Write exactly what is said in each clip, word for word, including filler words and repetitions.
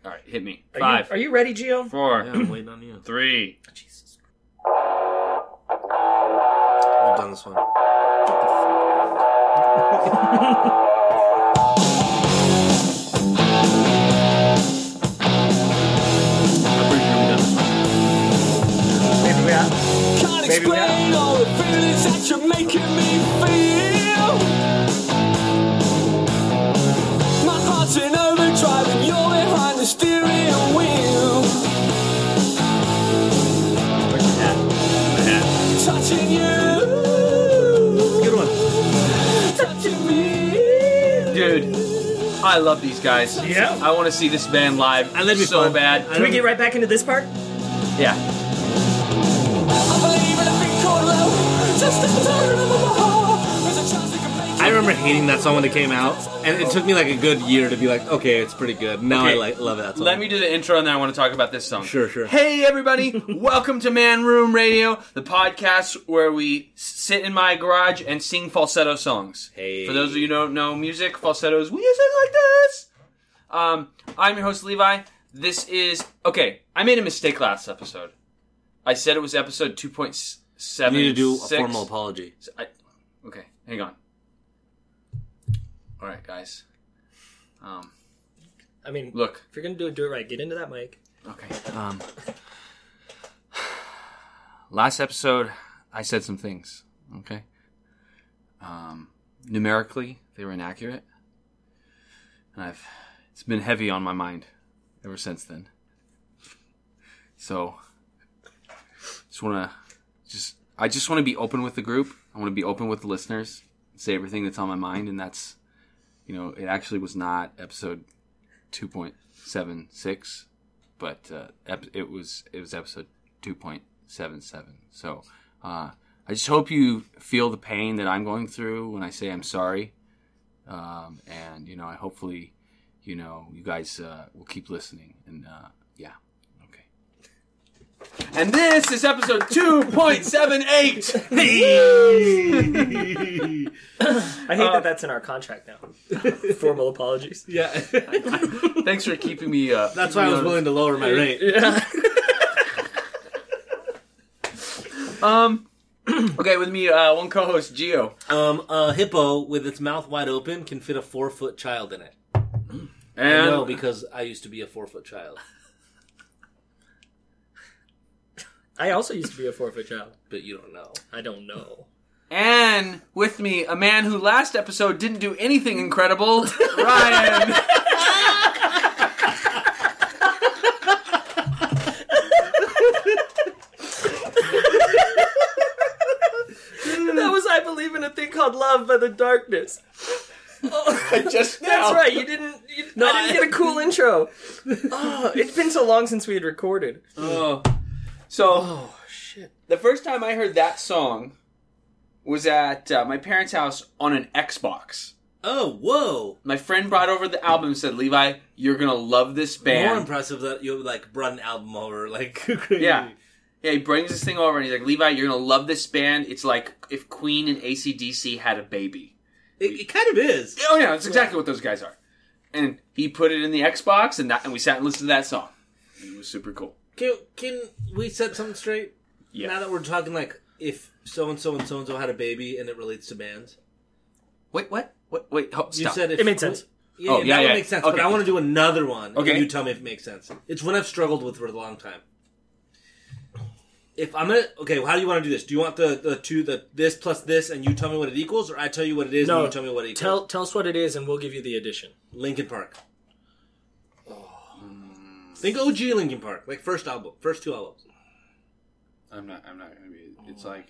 All right, hit me. Are Five. You, are you ready, Gio? Four. Yeah, I'm waiting on you. Three. Jesus. We've done this one. Maybe we have. Can't Maybe we explain have. all the feelings that you're making me feel. My heart's in overdrive and you're behind the steering wheel. Where's your hat? Touching you. Good one. Touching me. Dude, I love these guys. Yeah. I want to see this band live And that'd be so fun. bad. Can we get right back into this part? Yeah. I believe in a thing called love. Just as the turn of my heart. There's a chance we can make I remember hating that song when it came out, and it took me like a good year to be like, okay, it's pretty good. Now Okay, I like love that song. Let me do the intro and then I want to talk about this song. Sure, sure. Hey, everybody. Welcome to Man Room Radio, the podcast where we sit in my garage and sing falsetto songs. Hey. For those of you who don't know music, falsettos, we sing like this. Um, I'm your host, Levi. This is... Okay, I made a mistake last episode. I said it was episode two point seven. You need to do a formal apology. I, okay, hang on. All right, guys. Um, I mean, look. if you're gonna do it, do it right. Get into that mic. Okay. Um, last episode, I said some things. Okay. Um, numerically, they were inaccurate, and I've it's been heavy on my mind ever since then. So, just want to just I just want to be open with the group. I want to be open with the listeners. Say everything that's on my mind, and that's, you know, it actually was not episode two point seven six, but uh, ep- it was it was episode two point seven seven. So uh, I just hope you feel the pain that I'm going through when I say I'm sorry, um, and you know, I hopefully, you know, you guys uh, will keep listening, and uh, yeah, okay. And this is episode two point seven eight. I hate that that's in our contract now. Formal apologies. Yeah. Thanks for keeping me. Uh, That's keeping why I me was on- willing to lower my rate. Um. Okay, with me, uh, one co-host, Gio. Um, a hippo with its mouth wide open can fit a four foot child in it. And I know because I used to be a four foot child, I also used to be a four-foot child. but you don't know. I don't know. and with me, a man who last episode didn't do anything incredible, Ryan. That was I Believe in a Thing Called Love by The Darkness. I just now. That's right. You didn't. You, No, I didn't I- get a cool intro. Oh, it's been so long since we had recorded. Oh. So Oh shit. the first time I heard that song was at uh, my parents' house on an Xbox. Oh, whoa! My friend brought over the album and said, "Levi, you're gonna love this More band." impressive that you like brought an album over, like Yeah. Yeah, he brings this thing over and he's like, "Levi, you're gonna love this band. It's like if Queen and A C D C had a baby." It, it kind of is. Oh yeah, that's exactly what those guys are. And he put it in the Xbox, and that, and we sat and listened to that song. It was super cool. Can can we set something straight? Yeah. Now that we're talking, like if so and so and so and so had a baby and it relates to bands. Wait, what? What? Wait, ho- You stop. said if, It made sense. Yeah, Oh, yeah, yeah, that yeah. would make sense. Okay. But I want to do another one. Okay. And you tell me if it makes sense. It's one I've struggled with for a long time. If I'm gonna okay, well, how do you want to do this? Do you want the the two the this plus this and you tell me what it equals, or I tell you what it is No, and you tell me what it equals? Tell tell us what it is, and we'll give you the addition. Linkin Park. Think O G Linkin Park, like first album, first two albums. I'm not. I'm not gonna be. It's like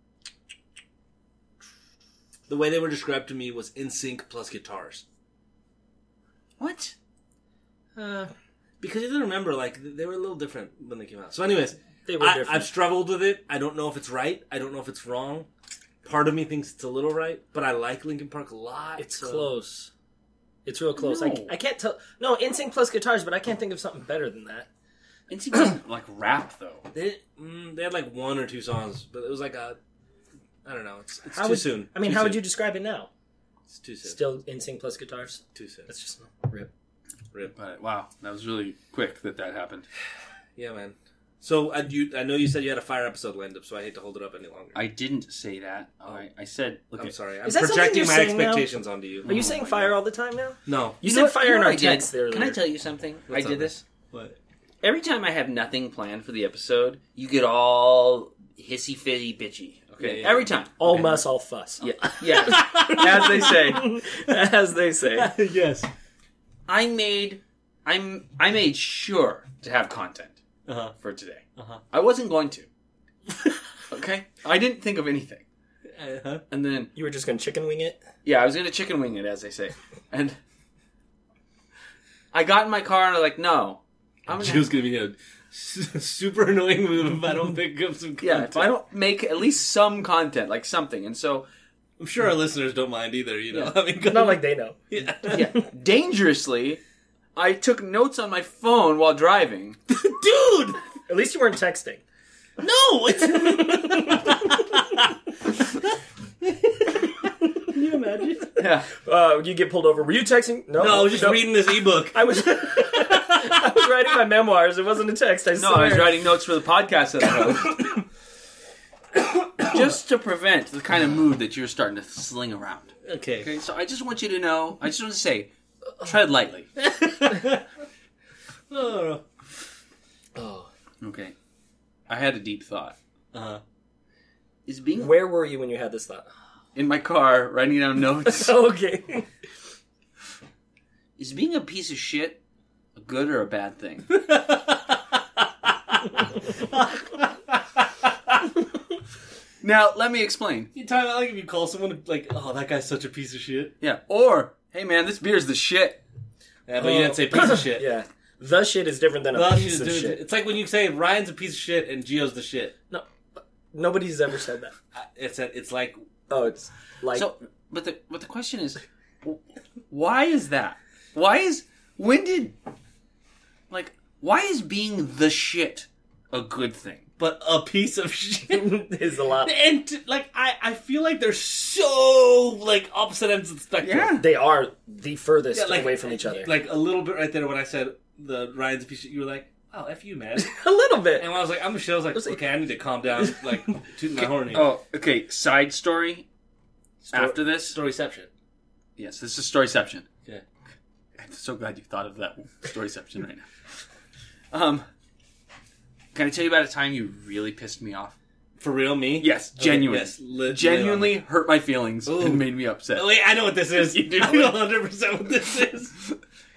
The way they were described to me was N Sync plus guitars. what? Uh, Because you have to remember, like they were a little different when they came out. So, anyways, they were I, different. I've struggled with it. I don't know if it's right. I don't know if it's wrong. Part of me thinks it's a little right, but I like Linkin Park a lot. It's so- close. It's real close. No. I, I can't tell. No, N Sync plus guitars, but I can't think of something better than that. N Sync doesn't like rap though. They mm, they had like one or two songs, but it was like a I don't know. It's, it's How too would, soon. I mean, Too how soon. would you describe it now? It's too soon. Still N Sync plus guitars. Too soon. That's just rip. Rip. But wow, that was really quick that that happened. Yeah, man. So I, you, I know you said you had a fire episode lined up, so I hate to hold it up any longer. I didn't say that. Oh. I, I said, look, I'm at, sorry. I'm Is that something projecting you're my saying now? expectations onto you. Are you saying fire all the time now? No. You, You said know- fire you know in what our I did? text there. Can I tell you something? What's I did up? this. What? Every time I have nothing planned for the episode, you get all hissy fitty bitchy. Okay, Yeah, yeah. every time. All okay. muss, all fuss. Yeah, yeah. As they say. As they say. Yes. I made, I'm, I made sure to have content Uh-huh. for today. Uh-huh. I wasn't going to. Okay, I didn't think of anything, Uh-huh. and then You were just going to chicken wing it? yeah, I was gonna chicken wing it, as they say, and I got in my car and I'm like, no, I'm gonna. Jill's gonna be a super annoying move if I don't pick up some content. Yeah, if I don't make at least some content, like something, and so I'm sure our listeners don't mind either, you know? I mean, Not like they know. yeah. yeah, dangerously, I took notes on my phone while driving. Dude! At least you weren't texting. No! It's... Can you imagine? Yeah, Uh, you get pulled over. Were you texting? No, No, I was just reading this ebook. I was, I was writing my memoirs. It wasn't a text. I no, swear. I was writing notes for the podcast that I host, just to prevent the kind of mood that you're starting to sling around. Okay. Okay, so I just want you to know. I just want to say, tread lightly. Oh. Oh. Okay, I had a deep thought. Uh-huh. Is being Where were you when you had this thought? in my car writing down notes? Okay. Is being a piece of shit a good or a bad thing? Now, let me explain. You talking about like if you call someone like, oh, that guy's such a piece of shit. Yeah, or hey man, this beer's the shit. Yeah, but you didn't say piece of shit. Yeah. The shit is different than a Well, piece she's of doing- shit. It's like when you say Ryan's a piece of shit and Gio's the shit. No, nobody's ever said that. Uh, It's a, it's like Oh, it's like So, but the but the question is, why is that? Why is when did like why is being the shit a good thing? but a piece of shit. is a lot. And t- like I, I feel like they're so like opposite ends of the spectrum. Yeah. They are the furthest Yeah, like- away from each other. Like a little bit right there when I said the Ryan's a piece of shit, you were like, "Oh, f you, man." a little bit. And when I was like, "I'm Michelle," I was like, was like- "Okay, I need to calm down." Like tooting my horn. here. Oh, okay. Side story. After this, Storyception. yes, this is Storyception. Yeah. I'm so glad you thought of that Storyception right now. Um, can I tell you about a time you really pissed me off? For real, me? Yes, Okay, genuinely. yes, li- genuinely hurt my feelings Ooh. and made me upset. Oh, wait, I know what this is. You do? I know one hundred percent what this is.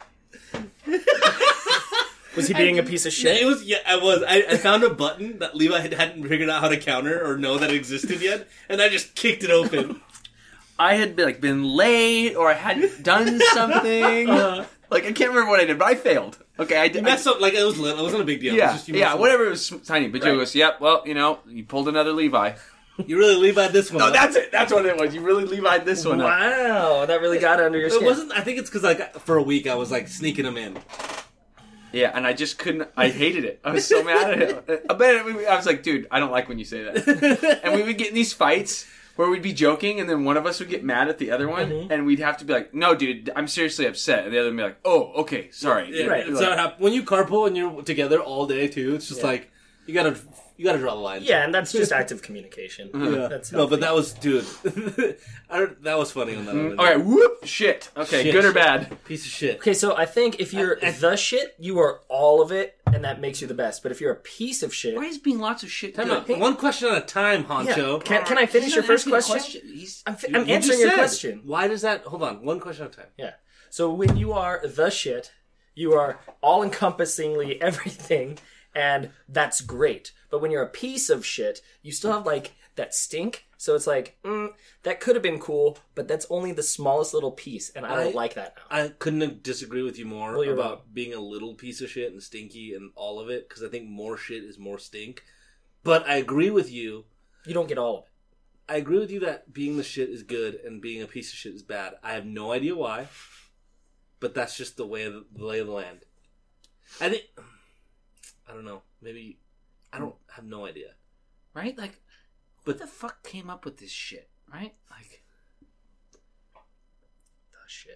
Was he being a piece of Yeah, shit? it was. Yeah, I was. I, I found a button that Levi had, hadn't figured out how to counter or know that it existed yet, and I just kicked it open. I had been, like been late or I hadn't done something. Uh, Like I can't remember what I did, but I failed. Okay, I You did. messed up. Like it was little. It wasn't a big deal. It was Yeah, just you yeah, messed up. whatever. It was tiny. But Joe Right. goes, "Yep. Well, you know, you pulled another Levi." You really Levi this one. No, huh? that's it. That's what it was. You really Levi'd this one up. wow, that really got under your It skin. wasn't. I think it's because like for a week I was like sneaking them in. Yeah, and I just couldn't. I hated it. I was so mad at it. I bet it, I was like, "Dude, I don't like when you say that." And we would get in these fights where we'd be joking, and then one of us would get mad at the other one, Mhm. and we'd have to be like, "No, dude, I'm seriously upset," and the other would be like, "Oh, okay, sorry." Yeah, Right. It's Like, not hap- when you carpool and you're together all day too. It's just Yeah. like you gotta you gotta draw the line. Yeah, and that's just active communication. Yeah. That's no, but healthy. that was dude. I don't, that was funny on that. Mm, other okay, whoop, shit. Okay, Shit. good or bad? piece of shit. Okay, so I think if you're I- I- the shit, you are all of it, and that makes you the best. But if you're a piece of shit, Why is being lots of shit Time good? out. One question at a time, yeah. Honcho. Can, can I finish He's your not first asking a question? He's, I'm, fi- You- I'm you answering just your said. question. Why does that? Hold on, one question at a time. Yeah. So when you are the shit, you are all encompassingly everything, and that's great. But when you're a piece of shit, you still have like that stink. So it's like, mm, that could have been cool, but that's only the smallest little piece, and I don't I- like that now. I couldn't disagree with you more Well, you're about wrong. being a little piece of shit and stinky and all of it, because I think more shit is more stink. But I agree with you. You don't get all of it. I agree with you that being the shit is good and being a piece of shit is bad. I have no idea why, but that's just the way of the, the lay of the land. I think I don't know. Maybe I don't have no idea. right? Like, what the fuck came up with this shit, right? Like, The shit.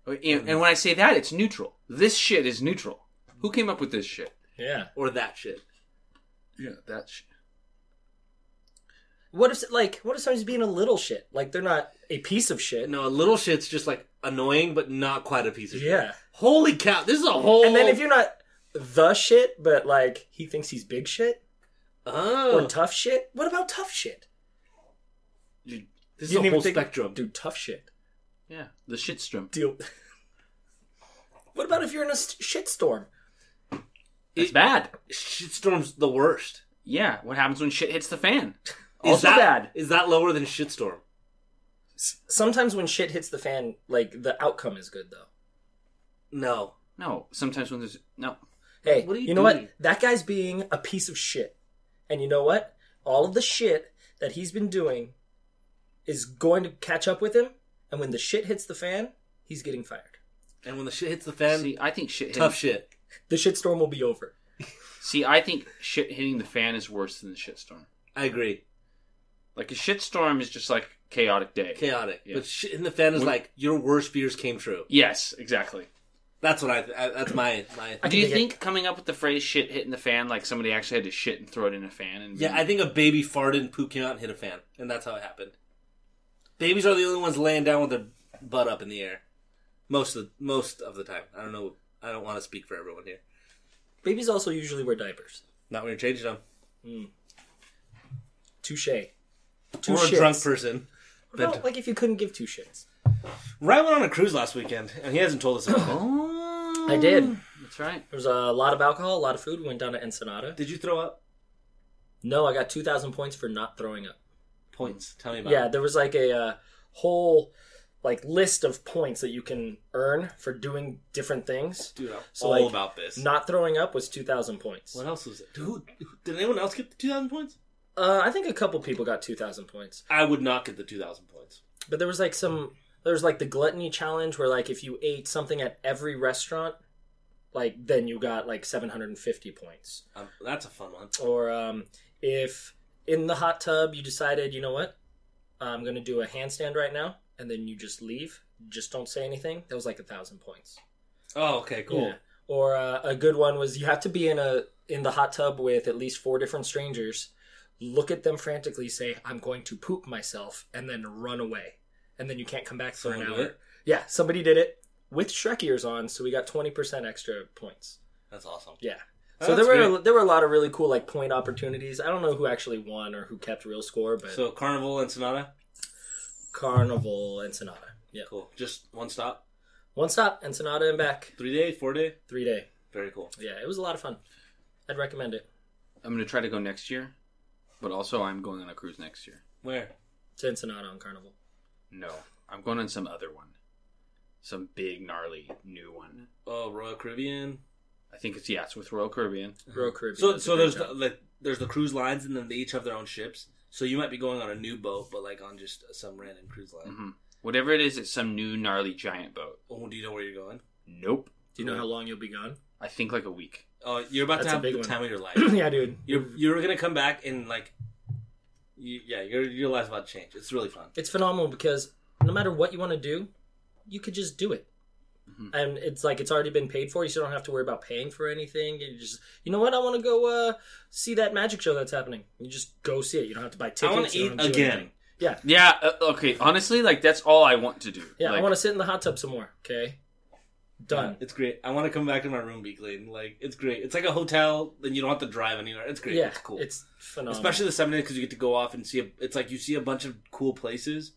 And, and when I say that, it's neutral. This shit is neutral. Who came up with this shit? Yeah. Or that shit. Yeah, that shit. What if like what if somebody's being a little shit? Like they're not a piece of shit. No, a little shit's just like annoying, but not quite a piece of shit. Yeah. Holy cow! This is a whole. And then if you're not the shit, but like he thinks he's big shit oh, or tough shit, what about tough shit? this is You a didn't even whole think- spectrum. Dude, tough shit. Yeah, the shitstrom. Deal. What about if you're in a st- shitstorm? It's It- bad. Shitstorm's the worst. Yeah, what happens when shit hits the fan? Is Also that, bad. Is that lower than shitstorm? S- Sometimes when shit hits the fan, like the outcome is good though. No. No, sometimes when there's no. Hey, What are you you know doing? what? That guy's being a piece of shit. And you know what? All of the shit that he's been doing is going to catch up with him. And when the shit hits the fan, he's getting fired. And when the shit hits the fan, See, I think shit. tough hitting, shit. The shitstorm will be over. See, I think shit hitting the fan is worse than the shitstorm. I agree. Like a shitstorm is just like chaotic day. Chaotic. Yeah. But shit in the fan is When- like your worst fears came true. Yes, exactly. That's what I. I that's my my. I Do you dig it. think coming up with the phrase "shit hitting the fan" like somebody actually had to shit and throw it in a fan? And Yeah, I think a baby farted and poop came out and hit a fan, and that's how it happened. Babies are the only ones laying down with their butt up in the air, most of most of the time. I don't know. I don't want to speak for everyone here. Babies also usually wear diapers. Not when you're changing them. Touche. Two Or a shits. drunk person. What about, like if you couldn't give two shits? Ryan went on a cruise last weekend, and he hasn't told us about it. Oh, I did. That's right. There was a lot of alcohol, a lot of food. We went down to Ensenada. Did you throw up? No, I got two thousand points for not throwing up. Points. Tell me about Yeah, it. there was like a uh, whole like list of points that you can earn for doing different things. Dude, I'm So, all like, about this. Not throwing up was two thousand points. What else was it? Dude, who, did anyone else get the two thousand points? Uh, I think a couple people got two thousand points. I would not get the two thousand points. But there was like some, there was like the gluttony challenge where like if you ate something at every restaurant, like then you got like seven hundred fifty points. Um, that's a fun one. Or um, if in the hot tub you decided, you know what, I'm going to do a handstand right now, and then you just leave, just don't say anything, that was like a thousand points. Oh, okay, cool. Yeah. Or uh, a good one was you have to be in a in the hot tub with at least four different strangers, look at them frantically, say, I'm going to poop myself, and then run away. And then you can't come back for Someone an do hour. it? Yeah, somebody did it with Shrek ears on, so we got twenty percent extra points. That's awesome. Yeah. Oh, So that's there were great. there were a lot of really cool like point opportunities. I don't know who actually won or who kept real score, but So Carnival and Sonata, Carnival Ensenada. Yeah. cool. Just one stop, One stop, Ensenada and back. three day, four day. Three day. Very cool. Yeah, it was a lot of fun. I'd recommend it. I'm going to try to go next year, but also I'm going on a cruise next year. Where? To Ensenada on Carnival. No, I'm going on some other one. Some big, gnarly, new one. Oh, Royal Caribbean. I think it's, yeah, it's with Royal Caribbean. Royal Caribbean. So, That's a so great there's job. the, like there's the cruise lines, and then they each have their own ships. So you might be going on a new boat, but like on just some random cruise line. hmm Whatever it is, it's some new, gnarly, giant boat. Oh, do you know where you're going? Nope. Do you know how long you'll be gone? I think like a week. Oh, you're about That's to a have big the one. time of your life. Yeah, dude. You're you're gonna come back and like, you, yeah, your your life's about to change. It's really fun. It's phenomenal because no matter what you want to do, you could just do it. Mhm. And it's like it's already been paid for. You still don't have to worry about paying for anything. You just, you know what? I want to go uh, see that magic show that's happening. You just go see it. You don't have to buy tickets. I want to you eat don't have to do again. anything. Yeah, Yeah, uh, okay, honestly, like, that's all I want to do. yeah. Like, I want to sit in the hot tub some more. Okay, done. It's great. I want to come back to my room weekly. And, like, it's great. It's like a hotel. Then you don't have to drive anywhere. It's great. Yeah, It's cool. It's phenomenal. Especially the seven days because you get to go off and see. A, it's like you see a bunch of cool places,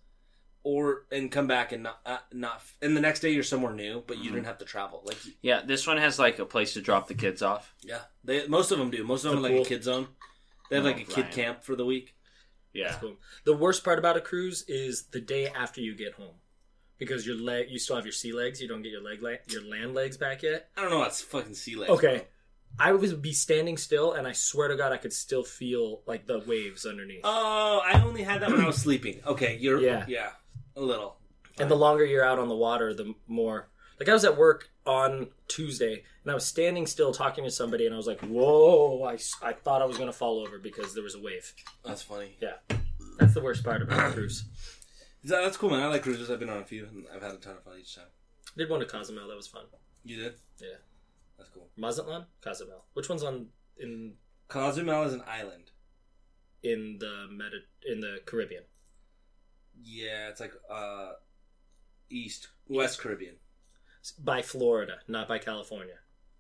or and come back and not uh, not. And the next day you're somewhere new, but you Mm-hmm. didn't have to travel. Like, Yeah, this one has, like, a place to drop the kids off. yeah, they most of them do. Most of them The are like pool. a kid zone. They have Oh, like a kid Ryan. camp for the week. Yeah. Cool. The worst part about a cruise is the day after you get home, because your leg, you still have your sea legs. You don't get your leg, la- your land legs back yet. I don't know. That's fucking sea legs. Okay, I would be standing still, and I swear to God, I could still feel like the waves underneath. Oh, I only had that when I was sleeping. Okay, you're Yeah. yeah, a little. And the longer you're out on the water, the more. Like I was at work on Tuesday, and I was standing still talking to somebody, and I was like, "Whoa!" I, s- I thought I was going to fall over because there was a wave. That's funny. Yeah, that's the worst part about a cruise. That- That's cool, man. I like cruises. I've been on a few, and I've had a ton of fun each time. Did one to Cozumel. That was fun. You did? Yeah. That's cool. Mazatlan, Cozumel. Which one's on in Cozumel is an island. in the Medi- in the Caribbean? Yeah, it's like uh, East, West Caribbean. By Florida, not by California.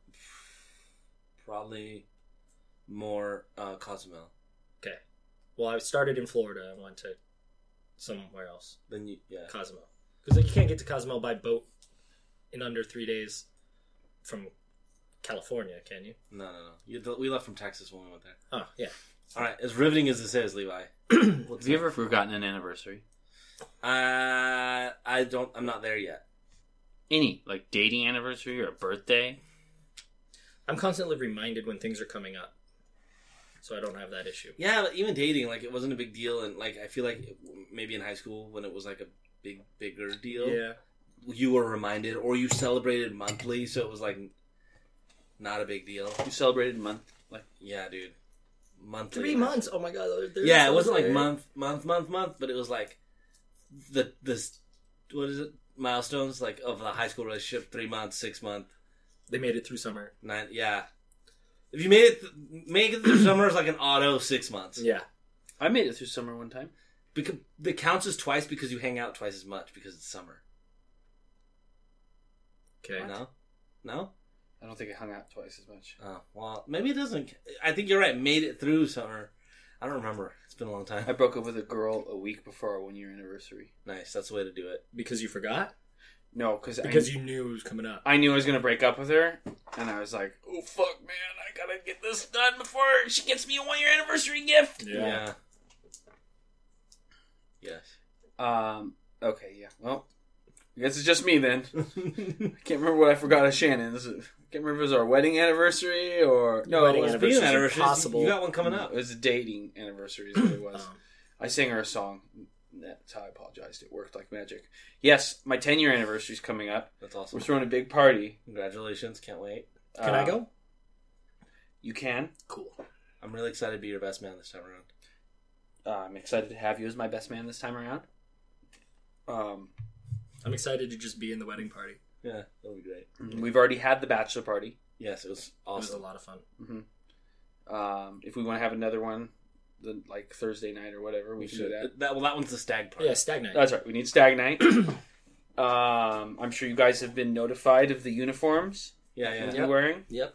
Probably more uh, Cozumel. Okay. Well, I started in Florida and went to somewhere else. Then you, yeah. Cozumel. Because like, you can't get to Cozumel by boat in under three days from California, can you? No, no, no. You, we left from Texas when we went there. Oh, yeah. All right, as riveting as this is, Levi. Have you ever forgotten an anniversary? Uh, I don't. I'm not there yet. Any like dating anniversary or a birthday? I'm constantly reminded when things are coming up. So I don't have that issue. Yeah, but even dating, like, it wasn't a big deal, and like I feel like it, maybe in high school when it was like a big, bigger deal, Yeah. you were reminded, or you celebrated monthly, so it was like not a big deal. You celebrated a month, like Yeah, dude, monthly. Three months. Oh my god. they're Yeah, so it wasn't like great. month, month, month, month, but it was like the this what is it milestones like of the high school relationship: three months, six month, They made it through summer. nine. Yeah, if you made it, make it through summer is like an auto six months. Yeah. I made it through summer one time. Because it counts as twice because you hang out twice as much because it's summer. Okay. No, no. I don't think I hung out twice as much. Oh well, maybe it doesn't. I think you're right. Made it through summer. I don't remember. It's been a long time. I broke up with a girl a week before our one year anniversary. Nice. That's the way to do it. Because you forgot? No, cause Because I, you knew it was coming up. I knew I was gonna break up with her, and I was like, "Oh fuck, man! I gotta get this done before she gets me a one year anniversary gift." Yeah. Yes. Um. Okay. Yeah. Well, I guess it's just me then. I can't remember what I forgot of Shannon. This is, I can't remember if it was our wedding anniversary or no. Wedding it was, anniversary. Speaking of Anniversaries are anniversaries, possible. you got one coming up. It was a dating anniversary. Is what it was. Um, I sang her a song. That's how I apologized. It worked like magic. Yes, my ten year anniversary is coming up. That's awesome. We're throwing a big party. Congratulations. Can't wait. Can I Um, go? You can. Cool. I'm really excited to be your best man this time around. Uh, I'm excited to have you as my best man this time around. Um, I'm excited to just be in the wedding party. Yeah, that'll be great. we've already had the bachelor party. Yes, it was It was a awesome. lot of fun. Um, if we want to have another one, the, like Thursday night or whatever, we, We can should. do that. That, well, that one's the stag party. Yeah, stag night. That's right. We need stag night. um, I'm sure you guys have been notified of the uniforms Yeah, yeah. that Yep. you're wearing. Yep.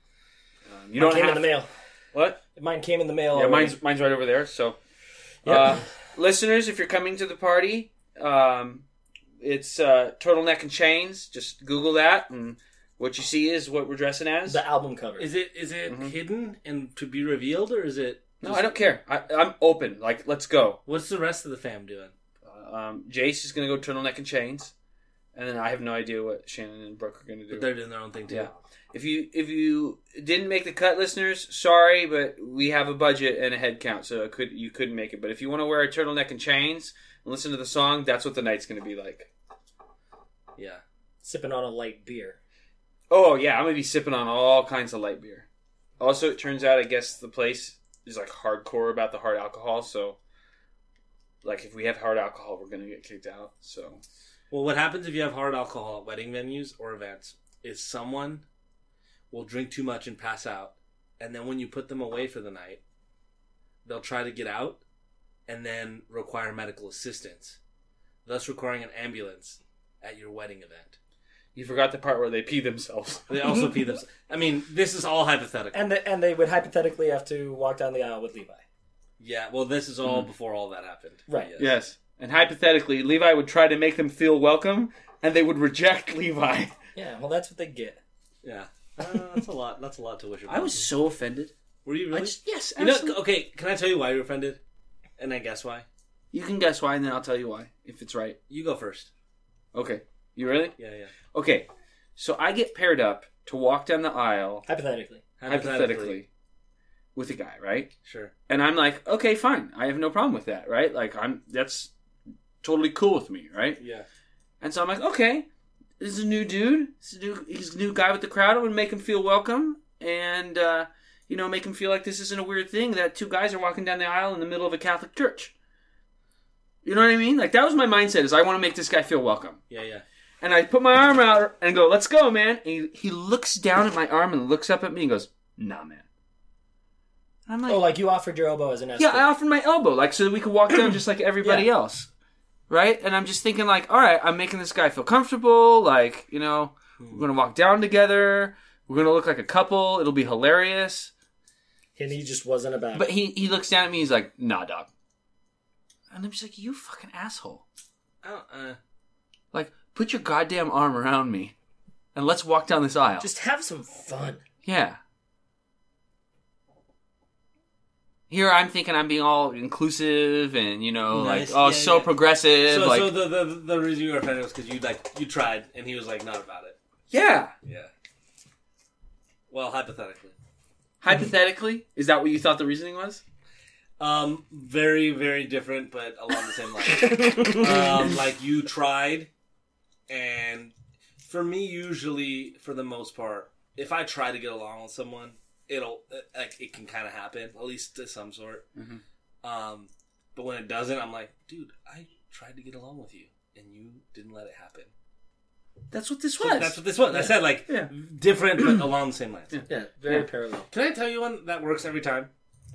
Um, you Mine don't came have in the mail. what? Mine came in the mail. Yeah, already. mine's mine's right over there. So, Yep. uh, listeners, if you're coming to the party, um, it's uh, turtleneck and chains. Just Google that, and what you see is what we're dressing as. the album cover. Is it is it Mhm. hidden and to be revealed, or is it? no, just- I don't care. I, I'm open. Like, let's go. What's the rest of the fam doing? Uh, um, Jace is gonna go turtleneck and chains, and then I have no idea what Shannon and Brooke are gonna do. But they're doing their own thing too. Yeah. If you if you didn't make the cut, listeners, sorry, but we have a budget and a head count, so it could you couldn't make it. But if you want to wear a turtleneck and chains and listen to the song, that's what the night's going to be like. Yeah. Sipping on a light beer. Oh yeah, I'm gonna be sipping on all kinds of light beer. Also, it turns out I guess the place is like hardcore about the hard alcohol, so like if we have hard alcohol, we're gonna get kicked out. So Well, what happens if you have hard alcohol at wedding venues or events is someone will drink too much and pass out, and then when you put them away for the night, they'll try to get out and then require medical assistance, thus requiring an ambulance at your wedding event. you forgot the part where they pee themselves. They also pee themselves. I mean, this is all hypothetical. And the, and they would hypothetically have to walk down the aisle with Levi. Yeah, well, this is all before all that happened. Right. Yes. Yes, and hypothetically, Levi would try to make them feel welcome, and they would reject Levi. Yeah, well, that's what they get. Yeah. Uh, that's a lot. That's a lot to wish upon. I was so offended. Were you I really? just, yes, You know, absolutely. okay, can I tell you why you're offended? And I guess why? You can guess why, and then I'll tell you why, if it's right. You go first. Okay. You ready? Yeah, yeah. Okay. So I get paired up to walk down the aisle, Hypothetically. hypothetically, with a guy, right? Sure. And I'm like, okay, fine. I have no problem with that, right? Like, I'm, that's totally cool with me, right? Yeah. And so I'm like, okay, this is a new dude. This is a new, he's a new guy with the crowd. I'm going to make him feel welcome and, uh, you know, make him feel like this isn't a weird thing that two guys are walking down the aisle in the middle of a Catholic church. You know what I mean? Like, that was my mindset, is I want to make this guy feel welcome. Yeah, yeah. And I put my arm out and go, let's go, man. And he, he looks down at my arm and looks up at me and goes, nah, man. And I'm like, Oh, like you offered your elbow as an escort. yeah, I offered my elbow, like, so that we could walk down just like everybody Yeah. else. Right? And I'm just thinking, like, all right, I'm making this guy feel comfortable. Like, you know, we're going to walk down together. We're going to look like a couple. It'll be hilarious. And he just wasn't about But it. he, he looks down at me. He's like, nah, dog. And I'm just like, you fucking asshole. I don't, uh, Like, put your goddamn arm around me and let's walk down this aisle. Just have some fun. Yeah. Here I'm thinking I'm being all inclusive and, you know, Nice, like, oh, yeah, so yeah. progressive. so like, so the, the the reason you were offended was because you like you tried and he was like not about it. yeah. Yeah. Well, hypothetically, Hypothetically, is that what you thought the reasoning was? um, very very different, but along the same line. um, like you tried, and for me, usually for the most part, if I try to get along with someone, it'll like it can kind of happen, at least to some sort. Mm-hmm. Um, but when it doesn't, I'm like, dude, I tried to get along with you, and you didn't let it happen. That's what this So was. that's what this was. I said like Yeah. different, but along the same lines. Yeah. Yeah, very Yeah. parallel. Can I tell you one that works every time?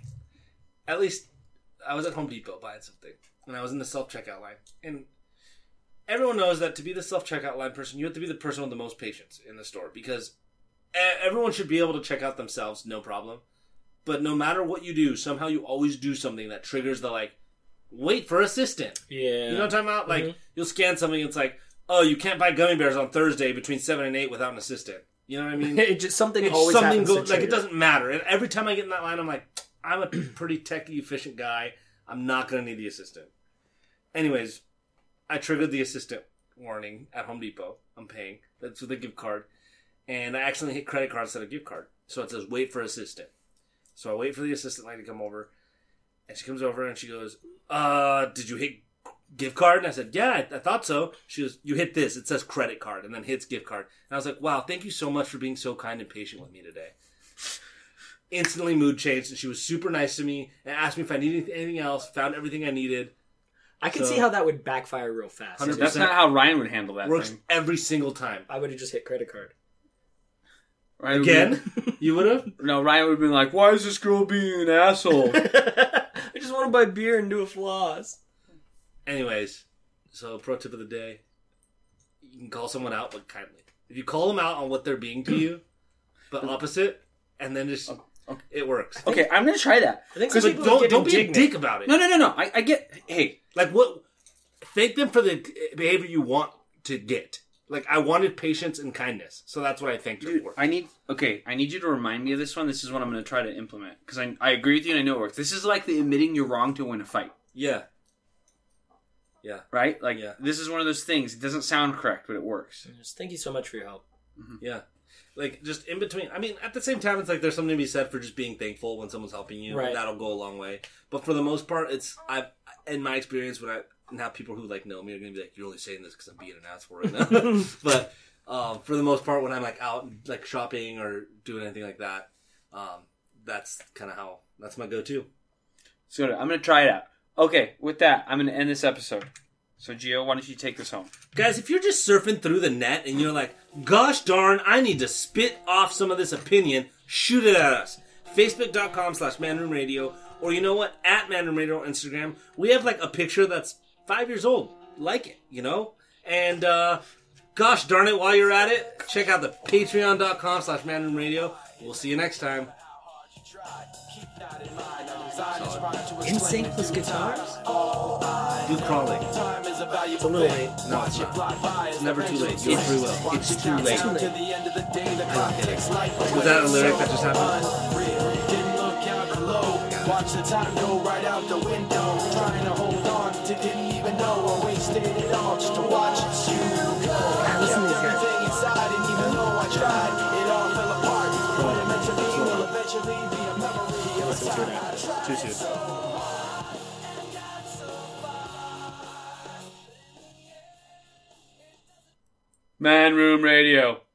At least I was at Home Depot buying something, and I was in the self checkout line, and everyone knows that to be the self checkout line person, you have to be the person with the most patience in the store because e- everyone should be able to check out themselves, no problem. But no matter what you do, somehow you always do something that triggers the like, wait for assistant. Yeah. You know what I'm talking about? Like Mhm. you'll scan something, it's like, oh, you can't buy gummy bears on Thursday between seven and eight without an assistant. You know what I mean? it just something It's always something happens go, to like it trigger. doesn't matter. And every time I get in that line, I'm like, I'm a pretty techie efficient guy. I'm not gonna need the assistant. Anyways, I triggered the assistant warning at Home Depot. I'm paying. That's with a gift card, and I accidentally hit credit card instead of gift card. So it says wait for assistant. So I wait for the assistant lady to come over, and she comes over and she goes, "Uh, did you hit gift card?" And I said, "Yeah, I, I thought so." She goes, "You hit this. It says credit card," and then hits gift card. And I was like, "Wow, thank you so much for being so kind and patient with me today." Instantly mood changed, and she was super nice to me and asked me if I needed anything else. Found everything I needed. I can So- see how that would backfire real fast. one hundred That's not how Ryan would handle that Works thing. every single time. I would have just hit credit card. Ryan would Again, you would have. be- no, Ryan would have been like, why is this girl being an asshole? I just want to buy beer and do a floss. Anyways, so pro tip of the day: you can call someone out, but kindly. If you call them out on what they're being to you, but opposite, and then just okay. it works. Okay, I'm going to try that. I think Because some like, people don't get don't be a indignant. dick about it. No, no, no, no. I, I get, hey, Like what? Thank them for the behavior you want to get. Like I wanted patience and kindness, so that's what I thanked her dude, for. I need, okay, I need you to remind me of this one. This is what I'm going to try to implement. Because I, I agree with you and I know it works. This is like the admitting you're wrong to win a fight. Yeah. Yeah. Right? Like, Yeah. this is one of those things. It doesn't sound correct, but it works. Just thank you so much for your help. Yeah. Like, just in between. I mean, at the same time, it's like there's something to be said for just being thankful when someone's helping you. Right. That'll go a long way. But for the most part, it's, I've, in my experience, when I, now people who, like, know me are going to be like, you're only saying this because I'm being an asshole right now. But, um, for the most part, when I'm, like, out, like, shopping or doing anything like that, um, that's kind of how, that's my go-to. So I'm going to try it out. Okay, with that, I'm going to end this episode. So, Gio, why don't you take this home? Guys, if you're just surfing through the net and you're like, gosh darn, I need to spit off some of this opinion, shoot it at us. Facebook.com slash Manroom Radio. Or you know what? At Manroom Radio on Instagram. We have like a picture that's five years old. Like it, you know? And, uh, gosh darn it, while you're at it, check out the Patreon.com slash Manroom Radio. We'll see you next time. In sync with guitars? Do crawling. It's a little late. No, it's not. It's never too late. You're free will. It's too late. Too late. Was that a lyric that just happened? Watch the time go right out the window. Trying to hold on to didn't even know I wasted it all just to watch you go. Listen to these guys. Everything inside, and even though I tried, it all fell apart. What it meant to be will eventually be a memory of a time I tried. Too soon. Man Room Radio.